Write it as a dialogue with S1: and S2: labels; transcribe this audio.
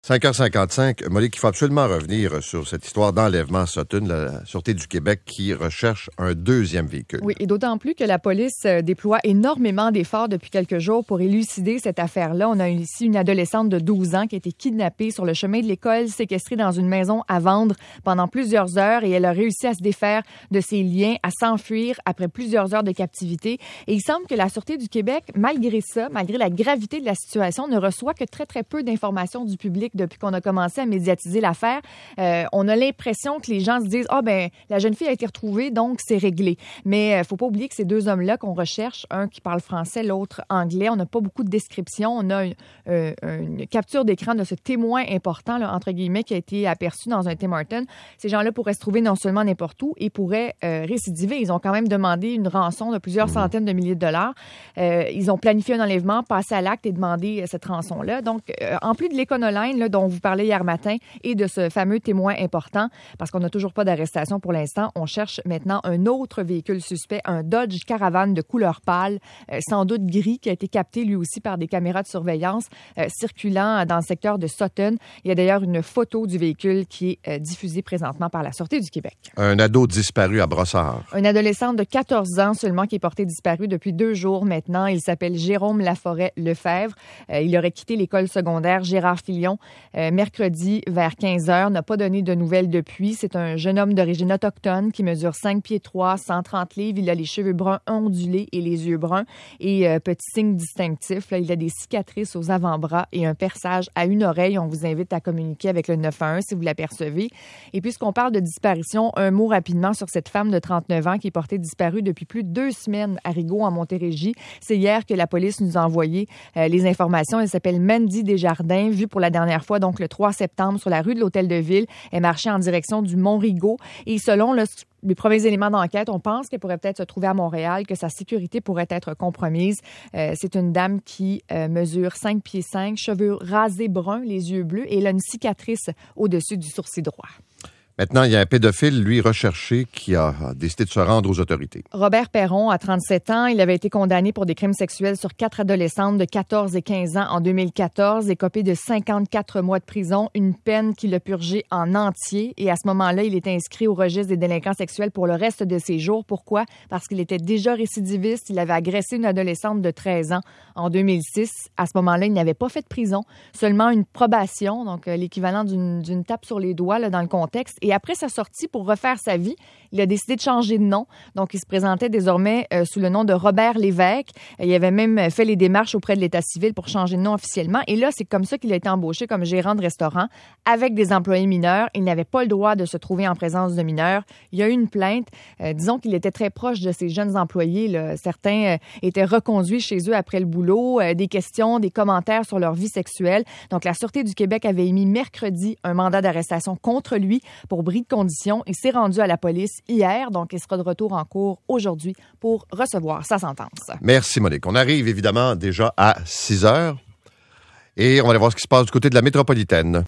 S1: 5h55, Monique, il faut absolument revenir sur cette histoire d'enlèvement à Sutton, la Sûreté du Québec qui recherche un deuxième véhicule.
S2: Oui, et d'autant plus que la police déploie énormément d'efforts depuis quelques jours pour élucider cette affaire-là. On a ici une adolescente de 12 ans qui a été kidnappée sur le chemin de l'école, séquestrée dans une maison à vendre pendant plusieurs heures et elle a réussi à se défaire de ses liens, à s'enfuir après plusieurs heures de captivité. Et il semble que la Sûreté du Québec, malgré ça, malgré la gravité de la situation, ne reçoit que très, très peu d'informations du public depuis qu'on a commencé à médiatiser l'affaire. On a l'impression que les gens se disent « Ah, ben la jeune fille a été retrouvée, donc c'est réglé. » Mais il faut pas oublier que ces deux hommes-là qu'on recherche, un qui parle français, l'autre anglais, on n'a pas beaucoup de descriptions. On a une capture d'écran de ce témoin important, là, entre guillemets, qui a été aperçu dans un Tim Hortons. Ces gens-là pourraient se trouver non seulement n'importe où et pourraient récidiver. Ils ont quand même demandé une rançon de plusieurs centaines de milliers de dollars. Ils ont planifié un enlèvement, passé à l'acte et demandé cette rançon-là. Donc, en plus de l'Econoline, là, dont vous parlez hier matin, et de ce fameux témoin important, parce qu'on n'a toujours pas d'arrestation pour l'instant, on cherche maintenant un autre véhicule suspect, un Dodge Caravan de couleur pâle, sans doute gris, qui a été capté lui aussi par des caméras de surveillance circulant dans le secteur de Sutton. Il y a d'ailleurs une photo du véhicule qui est diffusée présentement par la Sûreté du Québec.
S1: Un ado disparu à Brossard.
S2: Un adolescent de 14 ans seulement qui est porté disparu depuis 2 jours maintenant. Il s'appelle Jérôme Laforêt-Lefebvre. Il aurait quitté l'école secondaire Gérard-Filion mercredi vers 15h, n'a pas donné de nouvelles depuis. C'est un jeune homme d'origine autochtone qui mesure 5 pieds 3, 130 livres. Il a les cheveux bruns ondulés et les yeux bruns. Et petit signe distinctif, là, il a des cicatrices aux avant-bras et un perçage à une oreille. On vous invite à communiquer avec le 911 si vous l'apercevez. Et puisqu'on parle de disparition, un mot rapidement sur cette femme de 39 ans qui est portée disparue depuis plus de 2 semaines à Rigaud, en Montérégie. C'est hier que la police nous a envoyé les informations. Elle s'appelle Mandy Desjardins, vue pour la dernière fois, donc le 3 septembre, sur la rue de l'Hôtel de Ville. Elle marchait en direction du Mont-Rigaud. Et selon les premiers éléments d'enquête, on pense qu'elle pourrait peut-être se trouver à Montréal, que sa sécurité pourrait être compromise. C'est une dame qui mesure 5 pieds 5, cheveux rasés bruns, les yeux bleus, et elle a une cicatrice au-dessus du sourcil droit.
S1: Maintenant, il y a un pédophile, lui, recherché, qui a décidé de se rendre aux autorités.
S2: Robert Perron, à 37 ans, il avait été condamné pour des crimes sexuels sur 4 adolescentes de 14 et 15 ans en 2014, écopé de 54 mois de prison, une peine qu'il a purgée en entier. Et à ce moment-là, il était inscrit au registre des délinquants sexuels pour le reste de ses jours. Pourquoi? Parce qu'il était déjà récidiviste. Il avait agressé une adolescente de 13 ans en 2006. À ce moment-là, il n'avait pas fait de prison, seulement une probation, donc l'équivalent d'une tape sur les doigts là, dans le contexte. Et après sa sortie pour refaire sa vie, il a décidé de changer de nom. Donc, il se présentait désormais sous le nom de Robert Lévesque. Il avait même fait les démarches auprès de l'État civil pour changer de nom officiellement. Et là, c'est comme ça qu'il a été embauché comme gérant de restaurant avec des employés mineurs. Il n'avait pas le droit de se trouver en présence de mineurs. Il y a eu une plainte. Disons qu'il était très proche de ses jeunes employés, là. Certains étaient reconduits chez eux après le boulot. Des questions, des commentaires sur leur vie sexuelle. Donc, la Sûreté du Québec avait émis mercredi un mandat d'arrestation contre lui pour bris de conditions. Il s'est rendu à la police hier, donc il sera de retour en cours aujourd'hui pour recevoir sa sentence.
S1: Merci, Monique. On arrive évidemment déjà à 6h et on va aller voir ce qui se passe du côté de la métropolitaine.